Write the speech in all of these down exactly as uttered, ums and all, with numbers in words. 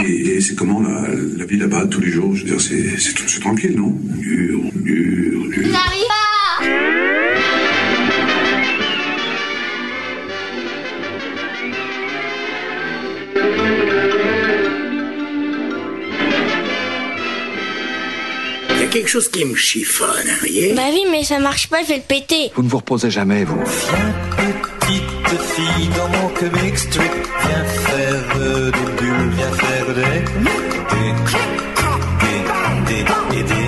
Et, et c'est comment la, la vie là-bas tous les jours? Je veux dire, c'est, c'est, c'est tranquille, non? Dur, dur, dur. N'arrive pas. Il y a quelque chose qui me chiffonne, vous voyez? Bah oui, mais ça marche pas, je vais le péter. Vous ne vous reposez jamais, vous. Viens, petite fille, dans mon comic strip. Viens faire des bulles, viens faire des... Des... Des... Des... Des...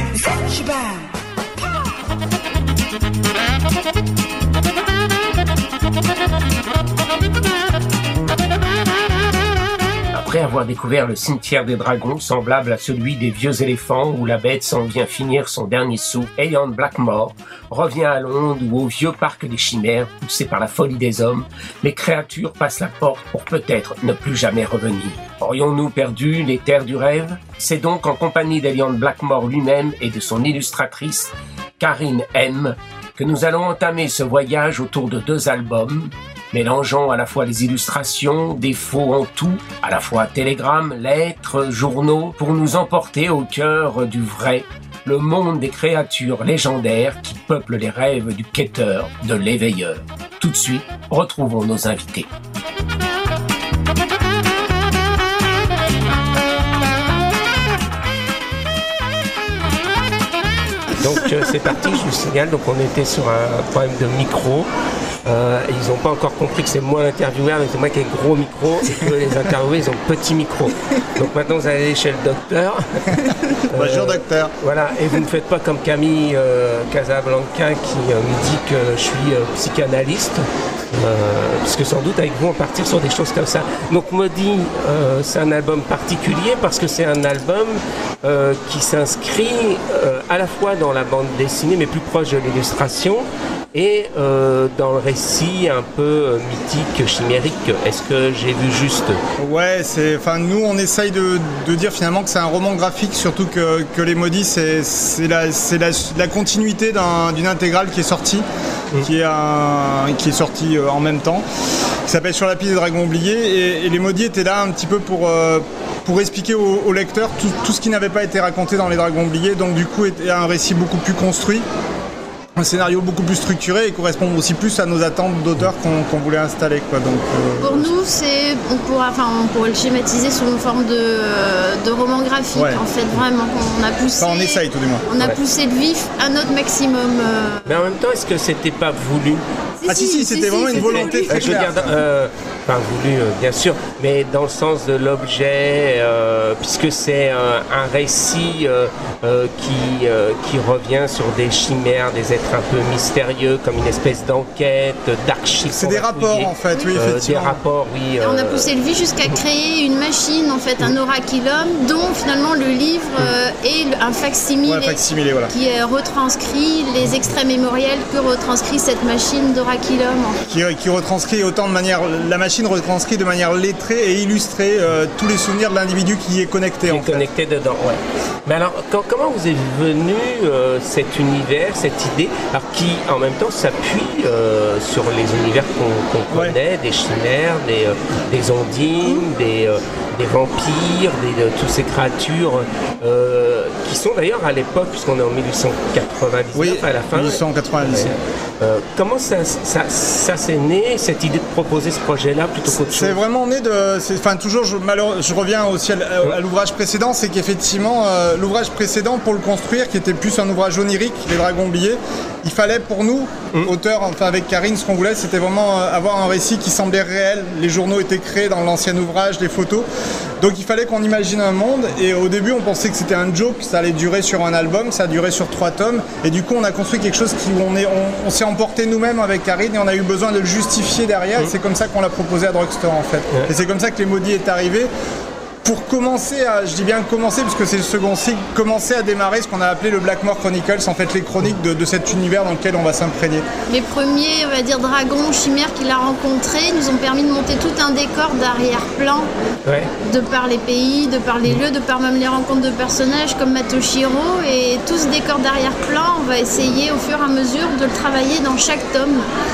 Après avoir découvert le cimetière des dragons, semblable à celui des vieux éléphants où la bête s'en vient finir son dernier sou, Elian Blackmore revient à Londres où au vieux parc des chimères, poussé par la folie des hommes, les créatures passent la porte pour peut-être ne plus jamais revenir. Aurions-nous perdu les terres du rêve? C'est donc en compagnie d'Elian Blackmore lui-même et de son illustratrice, Karine M., que nous allons entamer ce voyage autour de deux albums, mélangeant à la fois les illustrations, des faux en tout, à la fois télégrammes, lettres, journaux, pour nous emporter au cœur du vrai, le monde des créatures légendaires qui peuplent les rêves du quêteur, de l'éveilleur. Tout de suite, retrouvons nos invités. Donc euh, c'est parti, je vous signale, donc on était sur un problème de micro. Euh, ils n'ont pas encore compris que c'est moi l'intervieweur, mais c'est moi qui ai gros micro et que les interviewés ils ont petit micro. Donc maintenant vous allez aller chez le docteur. Bonjour euh, docteur. Voilà, et vous ne faites pas comme Camille euh, Casablanca qui euh, me dit que je suis euh, psychanalyste. Euh, parce que sans doute avec vous on partir sur des choses comme ça. Donc Maudit, euh, c'est un album particulier parce que c'est un album euh, qui s'inscrit euh, à la fois dans la bande dessinée mais plus proche de l'illustration et euh, dans le récit un peu euh, mythique, chimérique. Est-ce que j'ai vu juste? Ouais, c'est, enfin nous on essaye de, de dire finalement que c'est un roman graphique, surtout que, que Les Maudits c'est, c'est, la, c'est la, la continuité d'un, d'une intégrale qui est sortie, mmh. qui est, un, qui est sortie en même temps, qui s'appelle Sur la piste des dragons oubliés, et, et Les Maudits étaient là un petit peu pour, euh, pour expliquer au, au lecteur tout, tout ce qui n'avait pas été raconté dans Les Dragons oubliés, donc du coup était un récit beaucoup plus construit, un scénario beaucoup plus structuré et correspond aussi plus à nos attentes d'auteurs qu'on, qu'on voulait installer, quoi. Donc, euh, pour nous, c'est, on, pourra, enfin, on pourrait le schématiser sous une forme de, de roman graphique, ouais. En fait, vraiment. On a poussé, enfin, on essaye tout du moins. On a ouais. poussé le vif à notre maximum. Euh... Mais en même temps, est-ce que c'était pas voulu? Ah si, si, c'était si, vraiment si, une volonté très claire. Je veux dire, euh, enfin voulu, euh, bien sûr, mais dans le sens de l'objet, euh, puisque c'est euh, un récit euh, euh, qui, euh, qui revient sur des chimères, des êtres un peu mystérieux, comme une espèce d'enquête, d'archives. C'est des rapports fouiller. en fait, oui, euh, effectivement. Des rapports, oui. Euh... On a poussé le vif jusqu'à créer une machine, en fait, un oraculum, dont finalement le livre euh, est un facsimilé, ouais, facsimilé voilà. qui euh, retranscrit les extraits mémoriels que retranscrit cette machine d'oraculum. Qui, qui retranscrit autant de manière, la machine retranscrit de manière lettrée et illustrée euh, tous les souvenirs de l'individu qui est connecté. Qui en est fait. connecté dedans, ouais. Mais alors, quand, comment vous est venu euh, cet univers, cette idée, alors qui en même temps s'appuie euh, sur les univers qu'on, qu'on connaît, ouais. Des chimères, des, euh, des ondines, mmh. des, euh, des vampires, des, de, toutes ces créatures euh, qui sont d'ailleurs à l'époque, puisqu'on est en mille huit cent quatre-vingt-dix-neuf, oui, à la fin. mille huit cent quatre-vingt-dix. Euh, comment ça, ça, ça s'est né, cette idée de proposer ce projet-là plutôt qu'autre chose? C'est vraiment né de... C'est, enfin, toujours, je, malheureux, je reviens aussi à, à, à l'ouvrage précédent, c'est qu'effectivement, euh, l'ouvrage précédent, pour le construire, qui était plus un ouvrage onirique, Les Dragons oubliés, il fallait pour nous, mmh. auteurs, enfin avec Karine, ce qu'on voulait, c'était vraiment euh, avoir un récit qui semblait réel. Les journaux étaient créés dans l'ancien ouvrage, les photos. Donc il fallait qu'on imagine un monde, et au début on pensait que c'était un joke, ça allait durer sur un album, ça a duré sur trois tomes, et du coup on a construit quelque chose qui on, est, on, on s'est emporté nous-mêmes avec Karine, et on a eu besoin de le justifier derrière, mmh. C'est comme ça qu'on l'a proposé à Drugstore en fait. Mmh. Et c'est comme ça que Les Maudits est arrivé. Pour commencer à, je dis bien commencer parce que c'est le second cycle, commencer à démarrer ce qu'on a appelé le Blackmore Chronicles, en fait les chroniques de, de cet univers dans lequel on va s'imprégner. Les premiers, on va dire, dragons, chimères qu'il a rencontrés nous ont permis de monter tout un décor d'arrière-plan, ouais. De par les pays, de par les lieux, de par même les rencontres de personnages comme Matoshiro, et tout ce décor d'arrière-plan, on va essayer au fur et à mesure de le travailler dans chaque tome.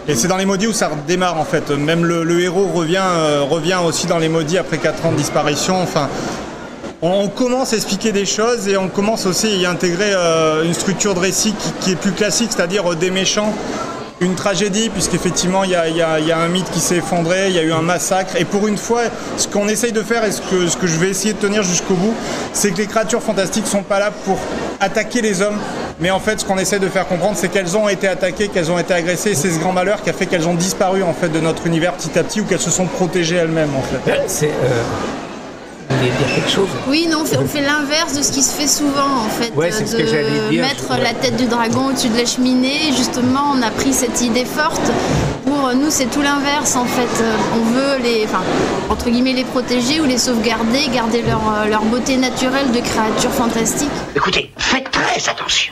Et c'est dans les maudits où ça redémarre en fait. Même le, le héros revient, euh, revient aussi dans les maudits après quatre ans de disparition. Enfin, on, on commence à expliquer des choses et on commence aussi à y intégrer euh, une structure de récit qui, qui est plus classique, c'est-à-dire euh, des méchants. Une tragédie, puisqu'effectivement il y a, y, a, y a un mythe qui s'est effondré, il y a eu un massacre. Et pour une fois, ce qu'on essaye de faire et ce que, ce que je vais essayer de tenir jusqu'au bout, c'est que les créatures fantastiques sont pas là pour attaquer les hommes. Mais en fait, ce qu'on essaie de faire comprendre, c'est qu'elles ont été attaquées, qu'elles ont été agressées. Et c'est ce grand malheur qui a fait qu'elles ont disparu en fait de notre univers petit à petit, ou qu'elles se sont protégées elles-mêmes en fait. C'est... Euh... Vous voulez dire quelque chose ? Oui, non, on fait, on fait l'inverse de ce qui se fait souvent, en fait. Ouais, c'est ce que j'allais dire. Mettre la tête du dragon au-dessus de la cheminée. Justement, on a pris cette idée forte. Pour nous, c'est tout l'inverse, en fait. On veut les, enfin, entre guillemets, les protéger ou les sauvegarder, garder leur, leur beauté naturelle de créatures fantastiques. Écoutez, faites très attention.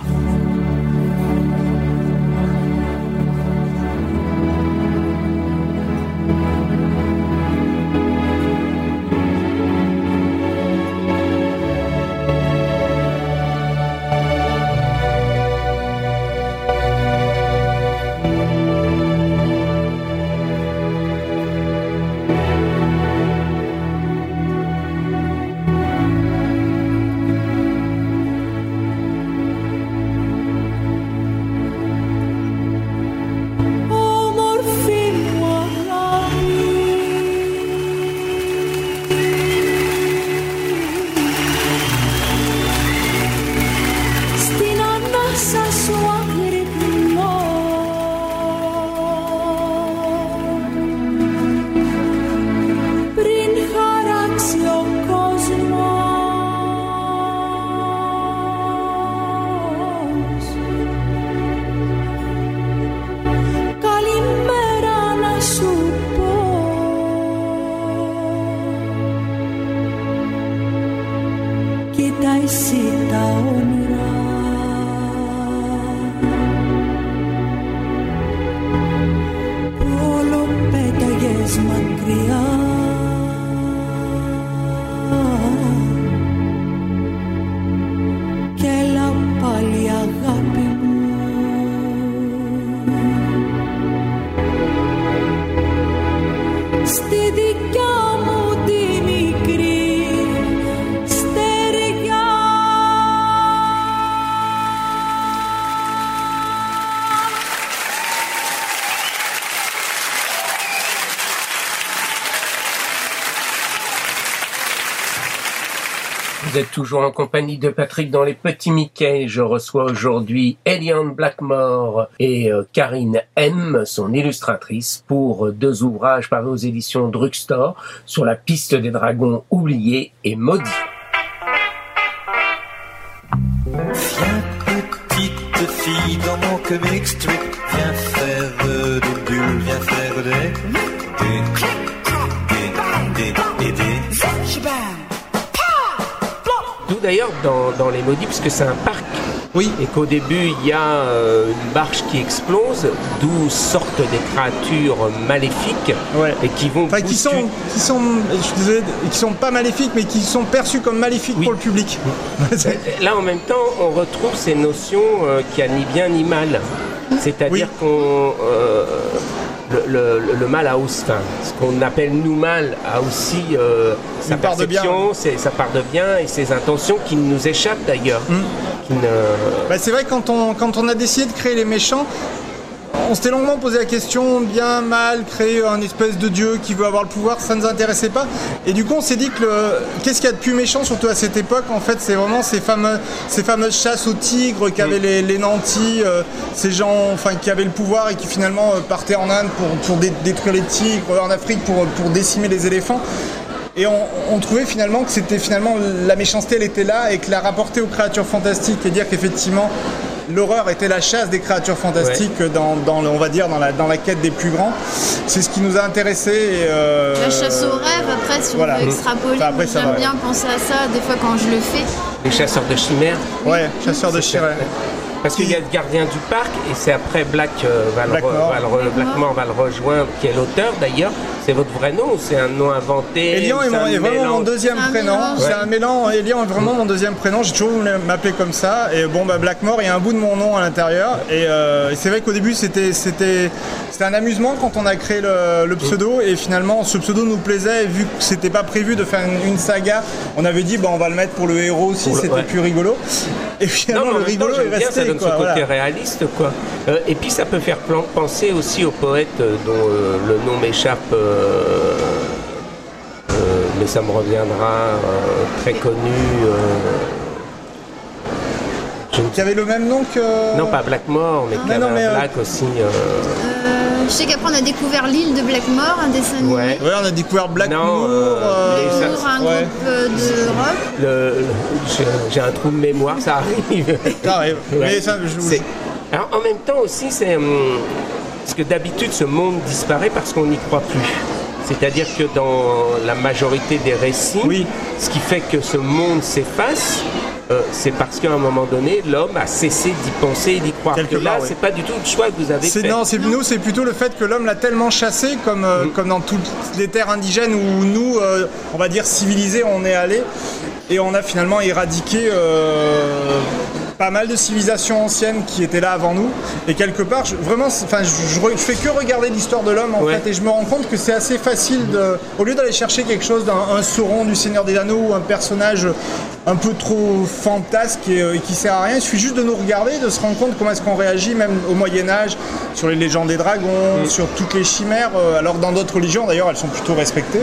Vous êtes toujours en compagnie de Patrick dans Les Petits Mickey. Je reçois aujourd'hui Eliane Blackmore et euh, Karine M, son illustratrice, pour deux ouvrages parus aux éditions Drugstore sur la piste des dragons oubliés et maudits. Viens petite fille dans mon comic strip, viens faire euh, des bulles, viens faire des... des... des... des... des... des... Tout d'ailleurs dans, dans les maudits, puisque c'est un parc. Oui. Et qu'au début, il y a euh, une barge qui explose, d'où sortent des créatures maléfiques. Ouais. Et qui vont... Enfin, qui sont, qui sont, je suis désolé, qui sont pas maléfiques, mais qui sont perçus comme maléfiques oui. pour le public. Là, en même temps, on retrouve ces notions euh, qu'il n'y a ni bien ni mal. C'est-à-dire oui. qu'on... Euh, Le, le, le mal a aussi, enfin, ce qu'on appelle nous mal a aussi euh, sa Une part perception, c'est, sa part de bien et ses intentions qui nous échappent d'ailleurs. Mmh. Qui ne... bah, c'est vrai que quand on, quand on a décidé de créer les méchants, on s'était longuement posé la question, bien, mal, créer un espèce de dieu qui veut avoir le pouvoir, ça ne nous intéressait pas. Et du coup, on s'est dit que le... qu'est-ce qu'il y a de plus méchant, surtout à cette époque, en fait, c'est vraiment ces fameux, ces fameuses chasses aux tigres qu'avaient les, les nantis, euh, ces gens enfin, qui avaient le pouvoir et qui finalement euh, partaient en Inde pour, pour dé- détruire les tigres, en Afrique pour, pour décimer les éléphants. Et on, on trouvait finalement que c'était finalement la méchanceté, elle était là, et que la rapporter aux créatures fantastiques et dire qu'effectivement l'horreur était la chasse des créatures fantastiques ouais. dans, dans le, on va dire dans la, dans la quête des plus grands. C'est ce qui nous a intéressés. Et euh, la chasse aux rêves, après, si voilà. on veut extrapoler, enfin, après, j'aime va, bien ouais. penser à ça des fois quand je le fais. Les chasseurs de chimères. Ouais, chasseurs de chimères. Parce qu'il y a le gardien du parc, et c'est après Black, euh, va, le re, va, le re, Blackmore va le rejoindre, qui est l'auteur d'ailleurs. C'est votre vrai nom ou c'est un nom inventé? Elian est, mon, est vraiment mon deuxième un prénom. mélange. C'est un mélange. Elian est vraiment mon deuxième prénom. J'ai toujours voulu m'appeler comme ça. Et bon, bah, Blackmore, il y a un bout de mon nom à l'intérieur. Et, euh, et c'est vrai qu'au début, c'était, c'était, c'était un amusement quand on a créé le, le pseudo. Et finalement, ce pseudo nous plaisait. Et vu que c'était pas prévu de faire une, une saga, on avait dit, bah, on va le mettre pour le héros aussi. Pour le, c'était ouais. plus rigolo. Et finalement, non, le rigolo temps, est resté. Bien, ça donne quoi, ce côté voilà. réaliste, quoi. Euh, et puis, ça peut faire penser aussi au poète dont euh, le nom m'échappe. Euh, Euh, mais ça me reviendra, euh, très connu. Euh, je... Qui avait le même nom que... Non, pas Blackmore, mais ah, qui avait non, mais un Black euh... aussi. Euh... Euh, je sais qu'après on a découvert l'île de Blackmore, un dessin animé. Ouais. ouais, on a découvert Blackmore, euh, euh, ça, un ouais. groupe de rock. Le, le, j'ai, j'ai un trou de mémoire, ça arrive. Ça arrive. Ouais. Mais ça, je... c'est... Alors en même temps aussi, c'est... Hum, parce que d'habitude, ce monde disparaît parce qu'on n'y croit plus. C'est-à-dire que dans la majorité des récits, oui. ce qui fait que ce monde s'efface, euh, c'est parce qu'à un moment donné, l'homme a cessé d'y penser et d'y croire. Quelque que là, part, oui. c'est pas du tout le choix que vous avez c'est, fait. Non, c'est, nous, c'est plutôt le fait que l'homme l'a tellement chassé, comme, euh, mm. comme dans toutes les terres indigènes où nous, euh, on va dire civilisés, on est allés, et on a finalement éradiqué... Euh, pas mal de civilisations anciennes qui étaient là avant nous, et quelque part je, vraiment enfin je, je, je fais que regarder l'histoire de l'homme en ouais. fait, et je me rends compte que c'est assez facile de, au lieu d'aller chercher quelque chose d'un un Sauron du Seigneur des Anneaux ou un personnage un peu trop fantasque et, et qui sert à rien, il suffit juste de nous regarder, de se rendre compte comment est-ce qu'on réagit même au Moyen-Âge sur les légendes des dragons, mmh. sur toutes les chimères, euh, alors dans d'autres religions d'ailleurs elles sont plutôt respectées.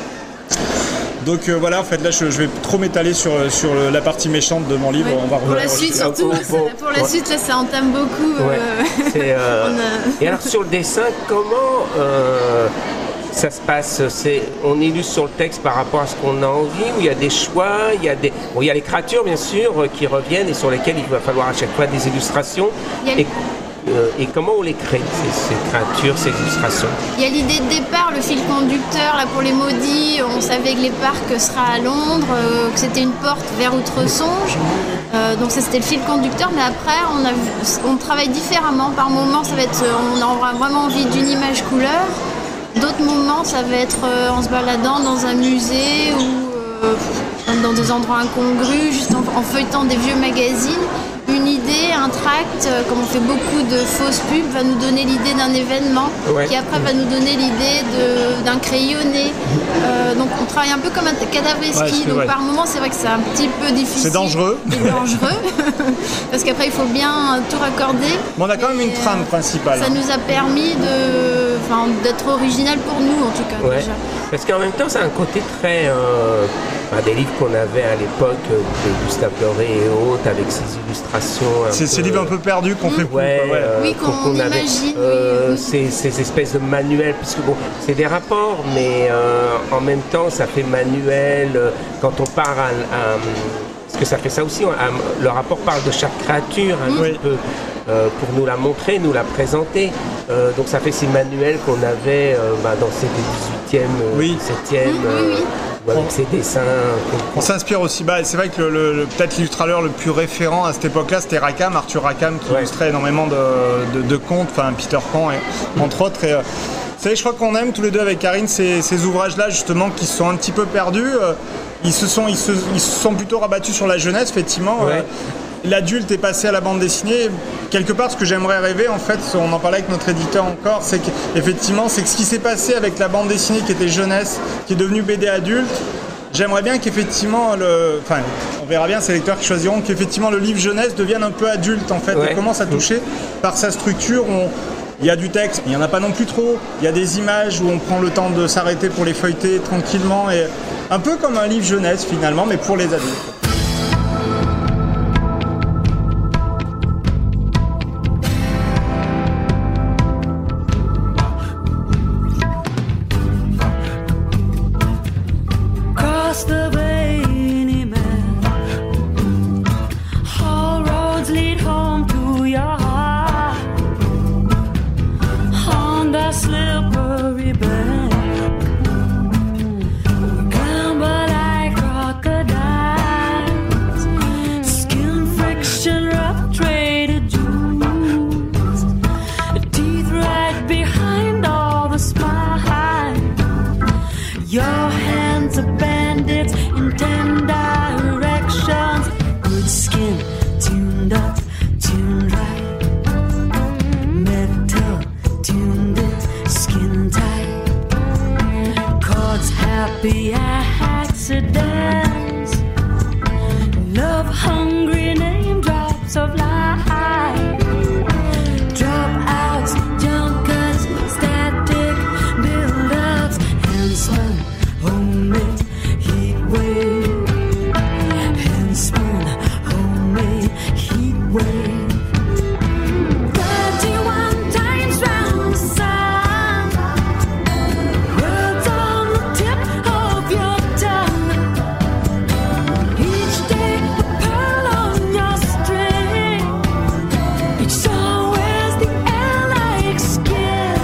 Donc euh, voilà, en fait là je, je vais trop m'étaler sur, sur la partie méchante de mon livre. Ouais. On va pour la suite surtout, oh, bon, pour la ouais. suite là ça entame beaucoup. Ouais. Euh... C'est, euh... a... Et alors sur le dessin, comment euh, ça se passe? C'est, on illustre sur le texte par rapport à ce qu'on a envie, où il y a des choix, il y a des, bon, il y a les créatures bien sûr qui reviennent et sur lesquelles il va falloir à chaque fois des illustrations. Il y a... et... Euh, et comment on les crée, ces, ces créatures, ces illustrations? Il y a l'idée de départ, le fil conducteur, là pour les maudits, on savait que les parcs seraient à Londres, euh, que c'était une porte vers Outre-Songe, euh, donc ça c'était le fil conducteur, mais après on, a, on travaille différemment, par moments ça va être, on aura vraiment envie d'une image couleur, d'autres moments ça va être euh, en se baladant dans un musée ou euh, dans des endroits incongrus, juste en, en feuilletant des vieux magazines. Une idée, un tract, euh, comme on fait beaucoup de fausses pubs, va nous donner l'idée d'un événement, ouais. qui après va nous donner l'idée de, d'un crayonné. Euh, donc on travaille un peu comme un cadavreski, ouais, donc vrai. Par moment c'est vrai que c'est un petit peu difficile. C'est dangereux. C'est dangereux, parce qu'après il faut bien tout raccorder. Mais on a quand même une trame principale. Ça nous a permis de, enfin, d'être original pour nous en tout cas ouais. déjà. Parce qu'en même temps c'est un côté très... Euh, enfin, des livres qu'on avait à l'époque de Gustave Doré et autres, avec ses illustrations. C'est ces livres un peu perdus qu'on mmh. fait ouais, plus. Ouais. Euh, oui, qu'on, qu'on avait, imagine. Euh, oui. ces, ces espèces de manuels, puisque bon, c'est des rapports, mais euh, en même temps, ça fait manuel. Euh, quand on part à, à, parce que ça fait ça aussi, à, le rapport parle de chaque créature un mmh. petit peu. Euh, pour nous la montrer, nous la présenter. Euh, donc ça fait ces manuels qu'on avait euh, bah, dans ces dix-huitième, oui. dix-septième, mmh, oui, oui. Euh, avec ces dessins. On s'inspire aussi, bah, c'est vrai que le, le, peut-être l'illustrateur le plus référent à cette époque-là, c'était Rackham, Arthur Rackham, qui ouais. illustrait énormément de, de, de contes, enfin Peter Pan, et, entre autres. Et, euh, vous savez, je crois qu'on aime tous les deux avec Karine ces, ces ouvrages-là, justement, qui se sont un petit peu perdus. Euh, ils, se sont, ils, se, ils se sont plutôt rabattus sur la jeunesse, effectivement. Ouais. Euh, L'adulte est passé à la bande dessinée. Quelque part, ce que j'aimerais rêver, en fait, on en parlait avec notre éditeur encore, c'est qu'effectivement, c'est que ce qui s'est passé avec la bande dessinée qui était jeunesse, qui est devenue B D adulte. J'aimerais bien qu'effectivement, le, enfin, on verra bien, c'est les lecteurs qui choisiront, qu'effectivement le livre jeunesse devienne un peu adulte, en fait, ouais. et commence à toucher par sa structure. On, il y a du texte, il n'y en a pas non plus trop. Il y a des images où on prend le temps de s'arrêter pour les feuilleter tranquillement, et un peu comme un livre jeunesse finalement, mais pour les adultes. Slippery bed, we gamble like crocodiles. Your hands are bandits in ten directions. Good skin, tuned up, tuned right. Metal, tuned in, skin tight. Chords, happy accidents. Love hungry name drops of light. Dropouts, junkers, static build-ups. Handspun, homemade, heat wave. Handspun, homemade, heat wave. Thirty-one times round the sun. Words on the tip of your tongue. Each day a pearl on your string. Each song wears the air like skin.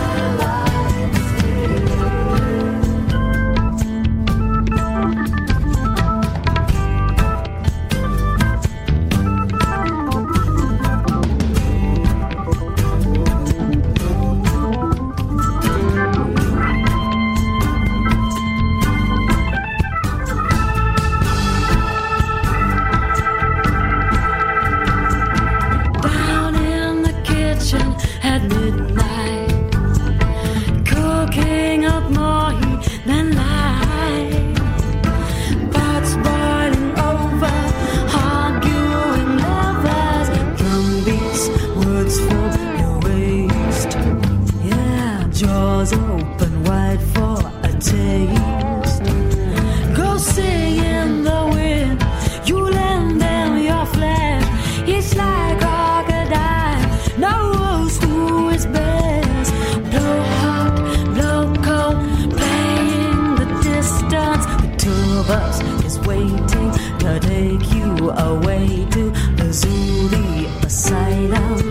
Down in the kitchen at midnight, cooking up more heat than light. Pots boiling over, arguing lovers. Drum beats, words from your waist. Yeah, jaws open wide for a taste. Go sing in the wind, you lend them your flesh. It's like crocodile, knows who is best. Blow hot, blow cold, playing the distance. The two of us is waiting to take you away to the Zuli Asylum.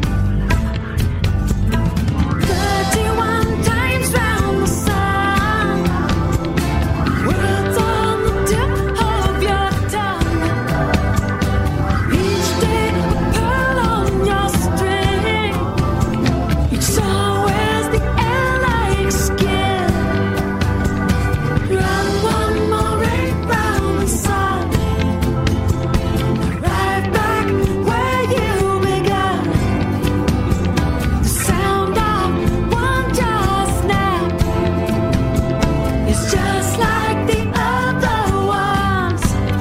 Thirty-one times round the sun. Words on the tip of your tongue. Each day a pearl on your string. Each song wears the air like skin. Run one more race round the sun. Right back where you began. The sound of one jaw snap. It's just like the other ones.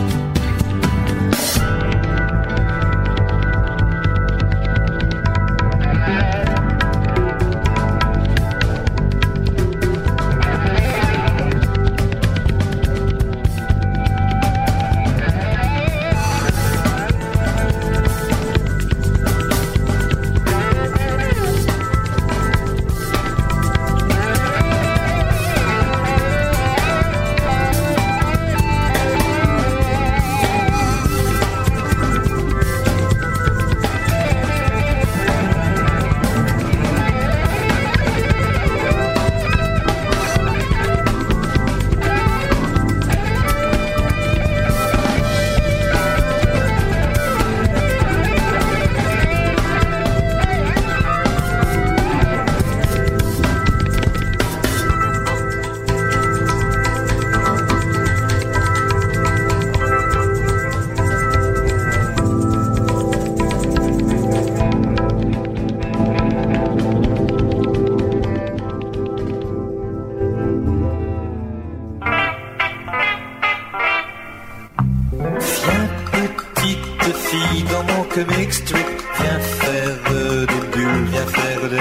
Viens petite fille dans mon comic strip. Viens faire euh, des bulles, viens faire des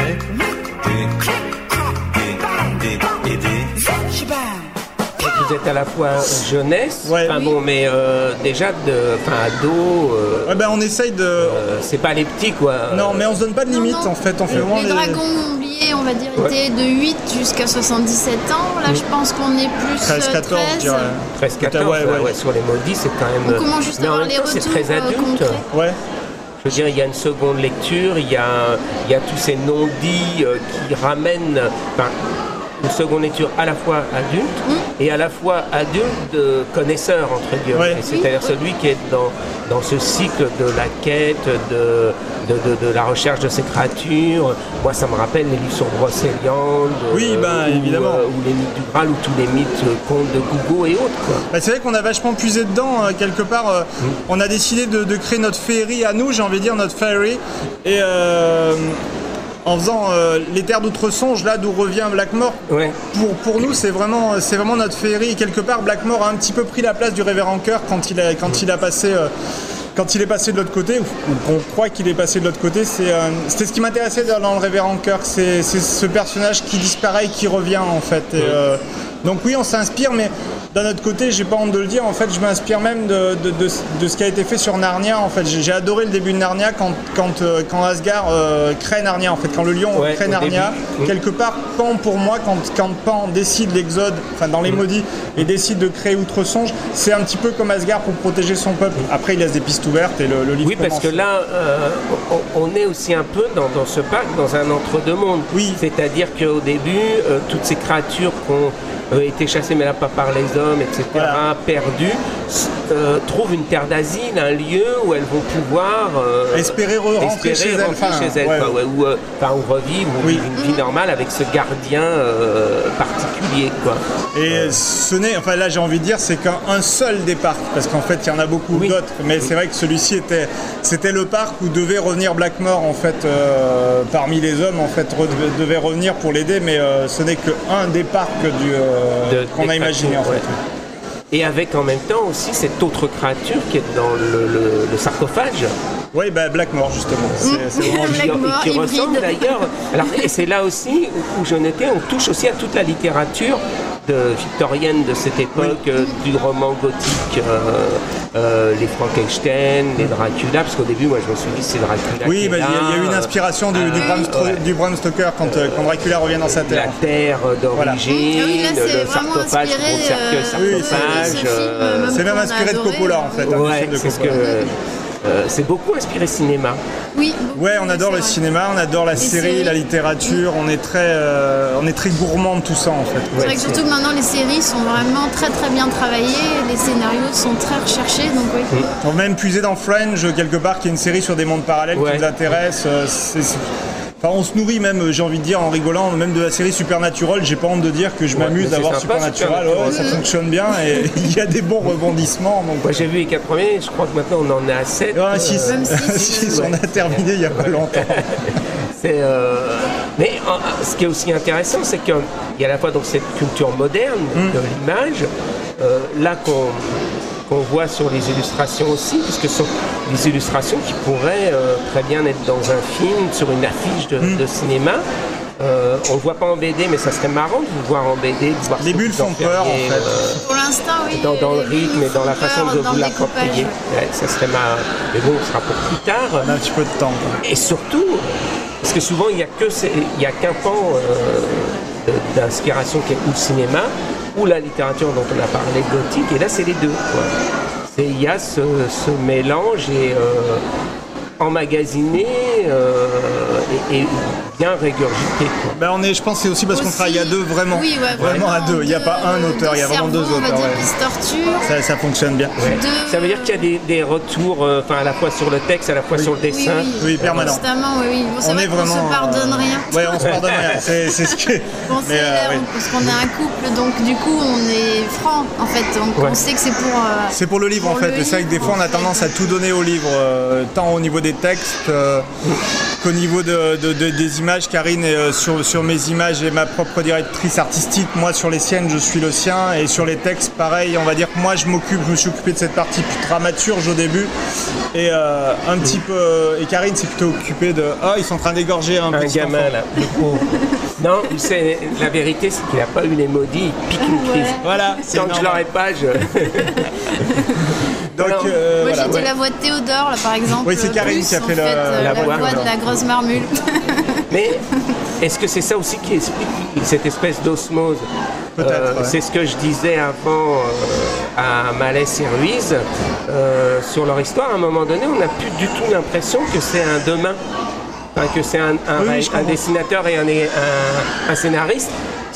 Des Des Des Des Vous êtes à la fois jeunesse, Ouais. enfin bon, mais euh, déjà de, enfin ado. Euh, Ouais, ben on essaye de. euh, c'est pas les petits quoi. Non, mais on se donne pas de limite Non, non. en fait. On fait vraiment Les les. dragons oubliés, on va dire, Ouais. étaient de huit jusqu'à soixante-dix-sept ans. Là, je pense qu'on est plus treize euh, quatorze, je dirais. treize quatorze, Ouais, ouais, ouais. sur les maudits, c'est quand même. On commence juste à mais en avoir même les temps, c'est retours, très euh, adulte. concrets. Ouais. Je veux dire, il y a une seconde lecture, il y a, il y a tous ces non-dits euh, qui ramènent. Enfin, une seconde lecture à la fois adulte mmh. et à la fois adulte de connaisseur, entre guillemets. Ouais. C'est-à-dire oui. celui qui est dans, dans ce cycle de la quête, de, de, de, de la recherche de ces créatures. Moi, ça me rappelle les livres sur Brocéliande, oui, ben, euh, évidemment. Ou, euh, ou les mythes du Graal, ou tous les mythes euh, contes de Gougo et autres. Quoi. Bah, c'est vrai qu'on a vachement puisé dedans, euh, quelque part. Euh, mmh. On a décidé de, de créer notre féerie à nous, j'ai envie de dire, notre fairy. Et... Euh, en faisant euh, les terres d'outre-songe, là d'où revient Blackmore, ouais. pour, pour nous c'est vraiment, c'est vraiment notre féerie. Et quelque part, Blackmore a un petit peu pris la place du Révérend Cœur quand il a, quand il a passé, euh, quand il est passé de l'autre côté, ou, ou qu'on croit qu'il est passé de l'autre côté. C'est, euh, c'était ce qui m'intéressait dans le Révérend Cœur, c'est, c'est ce personnage qui disparaît et qui revient en fait. Et, euh, donc oui, on s'inspire, mais d'un autre côté, j'ai pas honte de le dire, en fait, je m'inspire même de, de, de, de ce qui a été fait sur Narnia. En fait, j'ai, j'ai adoré le début de Narnia quand, quand, euh, quand Asgard euh, crée Narnia. En fait, quand le lion ouais, crée Narnia, début. quelque part, Pan pour moi, quand, quand Pan décide l'exode, enfin dans les mmh. maudits, et décide de créer Outre-Songe, c'est un petit peu comme Asgard pour protéger son peuple. Après, il laisse des pistes ouvertes et le, le livre. Oui, parce que là, euh, on, on est aussi un peu dans, dans ce parc, dans un entre-deux-mondes. Oui. C'est-à-dire qu'au début, euh, toutes ces créatures qu'on euh, été chassées mais là pas par les hommes, et cetera, voilà. perdues, euh, trouvent une terre d'asile, un lieu où elles vont pouvoir euh, espérer rentrer espérer chez elles, rentrer enfin, chez elles ouais, quoi, ouais. ou, euh, enfin, ou revivre ou oui. vivre une vie normale avec ce gardien euh, particulier, quoi. Et euh. ce n'est, enfin là j'ai envie de dire, c'est qu'un un seul des parcs, parce qu'en fait il y en a beaucoup oui. d'autres, mais oui. c'est vrai que celui-ci était, c'était le parc où devait revenir Blackmore en fait, euh, parmi les hommes en fait, re, devait revenir pour l'aider, mais euh, ce n'est qu'un des parcs du, euh, de, qu'on a imaginé en fait. Ouais. Et avec en même temps aussi cette autre créature qui est dans le, le, le sarcophage. Oui, bah Blackmore justement. C'est, c'est vraiment Blackmore, qui, qui ressemble d'ailleurs. Alors, et c'est là aussi où, où j'en étais, on touche aussi à toute la littérature de, victorienne de cette époque, oui. euh, du roman gothique, euh, euh, les Frankenstein, les Dracula, parce qu'au début, moi je me suis dit c'est Dracula. Oui, il bah, y, y a eu une inspiration du, euh, du, Bram, Sto- ouais. du Bram Stoker quand, euh, quand Dracula revient dans sa terre. La terre d'origine, voilà. oui, là, le sarcophage, inspiré, le cercueil sarcophage. Oui, euh, c'est même inspiré de Coppola en fait. Ouais, c'est ce que. Euh, c'est beaucoup inspiré cinéma. Oui. Ouais, on adore le cinéma, on adore la les série, séries. La littérature, on est très, euh, on est très gourmand de tout ça en fait. C'est ouais, vrai que surtout que maintenant les séries sont vraiment très très bien travaillées, les scénarios sont très recherchés, donc oui. Mmh. On va même puiser dans Fringe quelque part, qui est une série sur des mondes parallèles ouais. qui nous intéresse. C'est, c'est... Enfin, on se nourrit même, j'ai envie de dire, en rigolant, même de la série Supernatural. J'ai pas honte de dire que je ouais, m'amuse d'avoir sympa, Supernatural. Supernatural. Ouais, ça fonctionne bien et il y a des bons rebondissements. Donc... Ouais, j'ai vu les quatre premiers, je crois que maintenant on en est à sept. Ah, six. Euh... six, on a terminé il y a pas longtemps. C'est, euh... Mais euh, ce qui est aussi intéressant, c'est qu'il y a à la fois donc, cette culture moderne mm. de l'image, euh, là qu'on... qu'on voit sur les illustrations aussi, puisque ce sont des illustrations qui pourraient euh, très bien être dans un film, sur une affiche de, mmh. de cinéma. Euh, on ne le voit pas en B D, mais ça serait marrant de vous voir en B D. De voir les bulles font peur, en fait. Euh, Pour l'instant, oui. Dans, dans le rythme et dans la façon de vous l'approprier. Ouais, ça serait marrant. Mais bon, ce sera pour plus tard. On a un petit peu de temps. Quoi. Et surtout, parce que souvent, il n'y a, que ces, il y a qu'un pan euh, de, d'inspiration qui est ou le cinéma, ou la littérature dont on a parlé gothique, et là c'est les deux. Quoi. C'est, il y a ce, ce mélange et euh, emmagasiné euh, et, et bien régurgité. Ben on est, je pense que c'est aussi parce aussi, qu'on travaille à deux vraiment, oui, ouais, vraiment, vraiment à deux. Il n'y a pas un auteur, il y a vraiment deux auteurs. Ouais. Ça, ça fonctionne bien. Ouais. De... Ça veut dire qu'il y a des, des retours, enfin euh, à la fois sur le texte, à la fois oui. sur le dessin. Oui, oui, oui permanent. Constamment, oui, oui. Bon, c'est on vrai est qu'on vraiment. se pardonne rien. Ouais, on se pardonne rien. C'est, c'est ce que. Bon, c'est euh, oui. Parce qu'on est un couple, donc du coup on est franc en fait. Donc ouais. on sait que c'est pour. Euh, c'est pour le livre pour en fait. Et c'est vrai que des fois on a tendance à tout donner au livre, euh, tant au niveau des textes euh, qu'au niveau de, de, de, des images. Karine est euh, sur, sur mes images et ma propre directrice artistique. Moi sur les siennes, je suis le sien. Et sur les textes, pareil, on va dire que moi je m'occupe, je me suis occupé de cette partie plus dramaturge au début. Et euh, un petit peu. Euh, et Karine s'est plutôt occupée de. Ah, ils sont en train d'égorger un, un petit gamin enfant. Là. Non, c'est, la vérité, c'est qu'il n'a pas eu les maudits, il pique une crise. Ouais. Voilà. Tant que je l'aurais pas, je. Donc, euh, moi voilà, j'étais ouais. la voix de Théodore là par exemple. Oui, c'est Karine plus, qui a fait, fait la, euh, la, la voix, voix de la grosse marmule. Mais est-ce que c'est ça aussi qui explique cette espèce d'osmose? Peut-être. Euh, ouais. C'est ce que je disais avant euh, à Malès et Ruiz euh, sur leur histoire. À un moment donné, on n'a plus du tout l'impression que c'est un demain, enfin, que c'est un, un, oui, un dessinateur et un, un, un scénariste.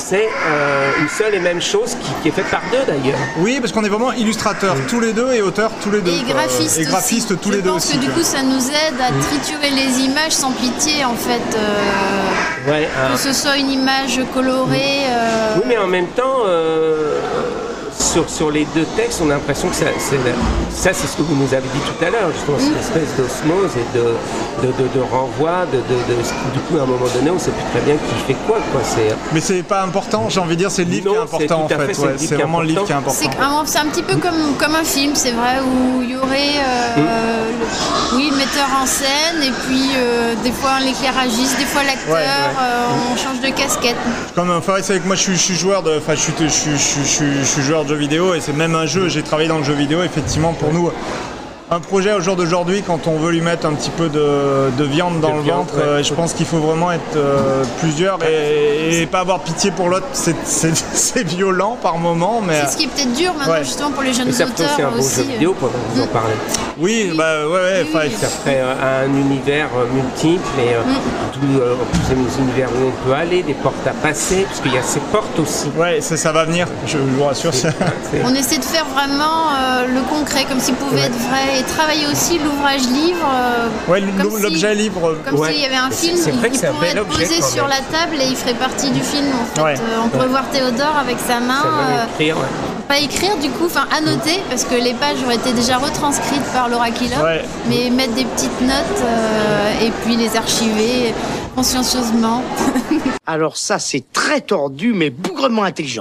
c'est euh, une seule et même chose qui, qui est faite par deux d'ailleurs. Oui, parce qu'on est vraiment illustrateurs mmh. tous les deux et auteurs tous les deux. Et graphistes, et graphistes aussi. tous Je les deux aussi. Je pense que aussi, du coup ça nous aide à triturer les images sans pitié en fait. Euh, ouais, euh... Que ce soit une image colorée. Euh... Oui, mais en même temps. Euh... Sur, sur les deux textes, on a l'impression que ça, c'est, ça, c'est ce que vous nous avez dit tout à l'heure, justement, mmh. cette espèce d'osmose et de, de, de, de renvoi, de, de, de, du coup, à un moment donné, on ne sait plus très bien qui fait quoi, quoi. C'est... Mais c'est pas important, j'ai envie de dire, c'est le livre non, qui est important, en fait. fait. C'est, ouais, c'est vraiment le livre qui est important. C'est un, c'est un petit peu comme, comme un film, c'est vrai, où il y aurait, euh, mmh. le, oui, le metteur en scène, et puis euh, des fois l'éclairagiste, des fois l'acteur, ouais, ouais. Euh, on change de casquette. Comme, enfin, c'est avec moi, je suis, je suis joueur de, enfin, je suis, je suis, je suis, je suis joueur de jeux vidéo et c'est même un jeu, j'ai travaillé dans le jeu vidéo, effectivement pour nous un projet au jour d'aujourd'hui quand on veut lui mettre un petit peu de, de viande dans de le viande, ventre, ouais. euh, je pense qu'il faut vraiment être euh, plusieurs et, et pas avoir pitié pour l'autre, c'est, c'est, c'est violent par moment. Mais c'est ce qui est peut-être dur maintenant ouais. justement pour les jeunes ça auteurs c'est un bon aussi. Jeu vidéo pour vous en parler. Oui, oui, bah ouais, ouais oui, oui. Ça ferait euh, un univers euh, multiple et euh, mm. tout, euh, tous les univers où on peut aller, des portes à passer, parce qu'il y a ces portes aussi. Ouais, ça, ça va venir, je, je vous rassure. C'est, c'est... On essaie de faire vraiment euh, le concret, comme s'il pouvait ouais. être vrai, et travailler aussi l'ouvrage livre. Euh, ouais, l'objet si, livre. Comme ouais. s'il y avait un film, c'est, c'est vrai il pourrait être posé sur la table et il ferait partie du film. En fait. Ouais. Euh, on pourrait ouais. voir Théodore avec sa main. Euh, écrire, ouais. Pas écrire du coup, enfin annoter, parce que les pages auraient été déjà retranscrites par Laura Killer, ouais. mais mettre des petites notes euh, et puis les archiver consciencieusement. Alors ça, c'est très tordu, mais bougrement intelligent.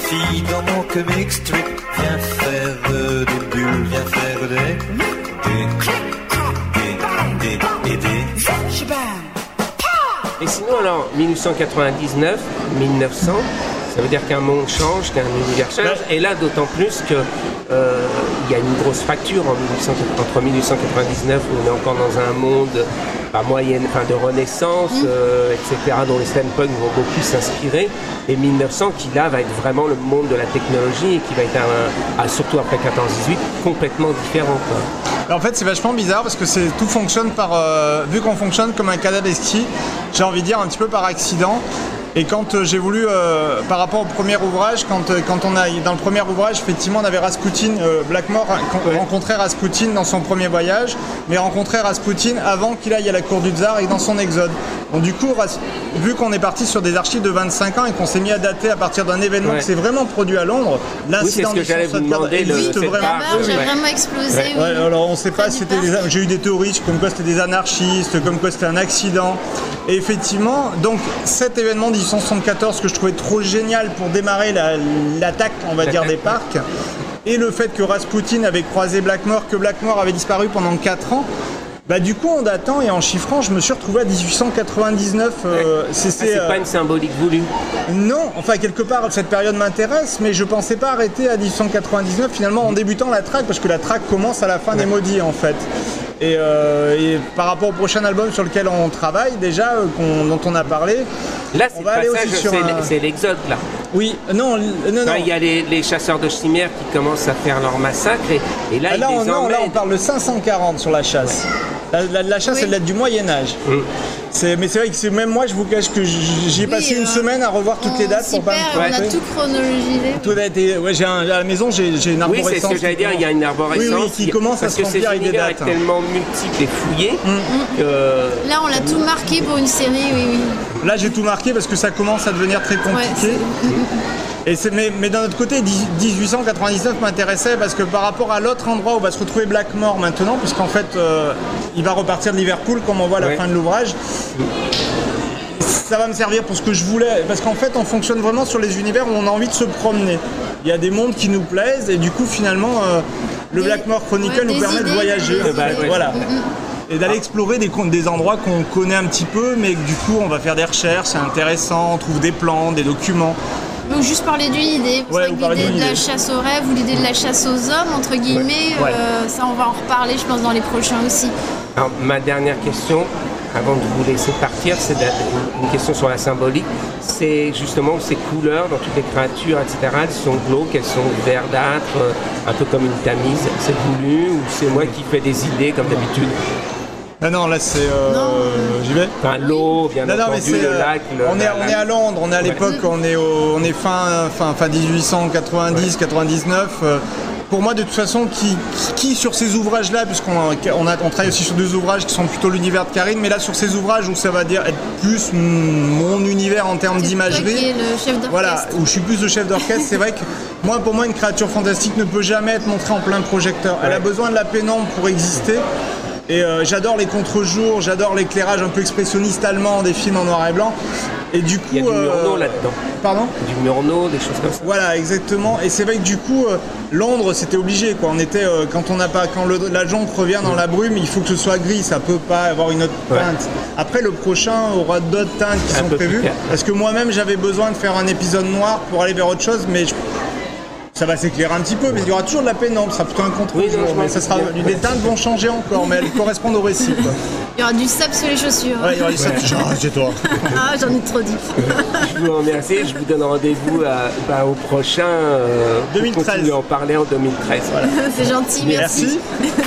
filles dans mon comic strip. Viens faire euh, des bulles, viens faire des... Des... Des... Des... Des... Des... Et sinon, alors, dix-neuf cent quatre-vingt-dix-neuf, mille neuf cents, ça veut dire qu'un monde change, qu'un univers change. Et là, d'autant plus que euh, il y a une grosse fracture en dix-neuf cent, entre dix-neuf cent quatre-vingt-dix-neuf, où on est encore dans un monde pas moyenne, enfin de renaissance, euh, et cetera, dont les steampunk vont beaucoup s'inspirer, et mille neuf cents qui là va être vraiment le monde de la technologie et qui va être un, un, surtout après quatorze dix-huit, complètement différent, quoi. En fait, c'est vachement bizarre parce que c'est, tout fonctionne par... Euh, vu qu'on fonctionne comme un cadavre d'esquis, j'ai envie de dire un petit peu par accident. Et quand euh, j'ai voulu, euh, par rapport au premier ouvrage, quand, euh, quand on a, dans le premier ouvrage, effectivement, on avait Rasputin, euh, Blackmore ouais. rencontrait Rasputin dans son premier voyage, mais rencontrait Rasputin avant qu'il aille à la cour du tsar et dans son exode. Donc du coup, Ras- vu qu'on est parti sur des archives de vingt-cinq ans et qu'on s'est mis à dater à partir d'un événement ouais. qui s'est vraiment produit à Londres, l'incident oui, du Somme existe le, vraiment. La marge a vraiment explosé. Ouais. Oui. Ouais, alors on ne sait pas, c'était des, j'ai eu des théories comme quoi c'était des anarchistes, comme quoi c'était un accident. Et effectivement, donc cet événement dix-huit cent soixante-quatorze que je trouvais trop génial pour démarrer la, l'attaque, on va dire, des parcs, et le fait que Rasputin avait croisé Blackmore, que Blackmore avait disparu pendant quatre ans, bah du coup en datant et en chiffrant, je me suis retrouvé à dix-huit cent quatre-vingt-dix-neuf. Euh, c'est c'est, ah, c'est euh, pas une symbolique voulue. Non, enfin quelque part cette période m'intéresse, mais je pensais pas arrêter à dix-huit cent quatre-vingt-dix-neuf finalement en débutant la track, parce que la track commence à la fin ouais. des Maudits en fait. Et, euh, et par rapport au prochain album sur lequel on travaille déjà, euh, qu'on, dont on a parlé, là c'est on va aller passage, aussi sur c'est, un... c'est l'exode là. Oui, non, non, non. Enfin, il y a les, les chasseurs de chimères qui commencent à faire leur massacre et, et là, ah, là, ils on, les non, emmènent. là on parle de cinq cent quarante sur la chasse. La, la, la chasse, oui. elle date du Moyen-Âge. Mm. C'est, mais c'est vrai que c'est, même moi, je vous cache que j'y ai oui, passé euh, une semaine à revoir toutes les dates pour pas me tromper. On a tout chronologisé. Tout a été. Ouais, j'ai un, à la maison, j'ai, j'ai une arborescence. Oui, c'est ce que j'allais dire. Il y a une arborescence. Oui, oui, qui commence à se remplir avec des dates. Parce que c'est tellement multiple et fouillé mm. que. Là, on l'a tout marqué pour une série, oui, oui. Là, j'ai tout marqué parce que ça commence à devenir très compliqué. Ouais, Et c'est, mais, mais d'un autre côté, dix-huit cent quatre-vingt-dix-neuf m'intéressait parce que par rapport à l'autre endroit où va se retrouver Blackmore maintenant, puisqu'en fait, euh, il va repartir de Liverpool, comme on voit à la ouais. fin de l'ouvrage, ça va me servir pour ce que je voulais. Parce qu'en fait, on fonctionne vraiment sur les univers où on a envie de se promener. Il y a des mondes qui nous plaisent et du coup, finalement, euh, le des, Blackmore Chronicle ouais, nous permet idées, de voyager. Bah, ouais. Voilà. Et d'aller explorer des, des endroits qu'on connaît un petit peu, mais que du coup, on va faire des recherches, c'est intéressant, on trouve des plans, des documents. Donc juste parler d'une idée, ouais, l'idée de, de la chasse aux rêves ou l'idée de la chasse aux hommes, entre guillemets, ouais. Ouais. Euh, ça on va en reparler je pense dans les prochains aussi. Alors ma dernière question, avant de vous laisser partir, c'est une question sur la symbolique. C'est justement ces couleurs dans toutes les créatures, et cetera. Elles sont glauques, elles sont verdâtres, un peu comme une tamise. C'est voulu ou c'est moi qui fais des idées comme d'habitude? Ah non, là c'est. Euh, j'y vais. Enfin, l'eau, bien non, entendu, non, mais c'est, le lac. Le, on, est, on est à Londres, on est à l'époque, ouais. on est, au, on est fin, fin, fin dix-huit cent quatre-vingt-dix quatre-vingt-dix-neuf. Euh, pour moi, de toute façon, qui, qui sur ces ouvrages-là, puisqu'on on a, on travaille aussi sur deux ouvrages qui sont plutôt l'univers de Karine, mais là sur ces ouvrages où ça va dire être plus mon univers en termes c'est d'imagerie. Qui est le chef d'orchestre. Voilà, où je suis plus le chef d'orchestre. C'est vrai que moi, pour moi, une créature fantastique ne peut jamais être montrée en plein projecteur. Elle ouais. a besoin de la pénombre pour exister. Et euh, j'adore les contre-jours, j'adore l'éclairage un peu expressionniste allemand des films en noir et blanc. Et du coup, il y a du Murnau euh... là-dedans. Pardon ? Du Murnau, des choses comme ça. Voilà, exactement. Et c'est vrai que du coup, euh, Londres, c'était obligé, quoi. On était, euh, quand on n'a pas, quand le, la jonque revient dans mmh. la brume, il faut que ce soit gris. Ça peut pas avoir une autre ouais. teinte. Après, le prochain aura d'autres teintes qui un sont prévues. Parce que moi-même, j'avais besoin de faire un épisode noir pour aller vers autre chose, mais je... ça va s'éclairer un petit peu, mais il y aura toujours de la pénombre, ça sera plutôt un contre-jour. Oui, mais ça sera, les teintes vont changer encore, mais elles correspondent au récit, quoi. Il y aura du sable sur les chaussures. Ouais, il y aura du sable sur les chaussures. toi. Ah, j'en ai trop dit. Je vous remercie, je vous donne rendez-vous à, bah, au prochain. Euh, deux mille treize. Pour continuer à en parler en deux mille treize. Voilà. C'est gentil, merci. merci.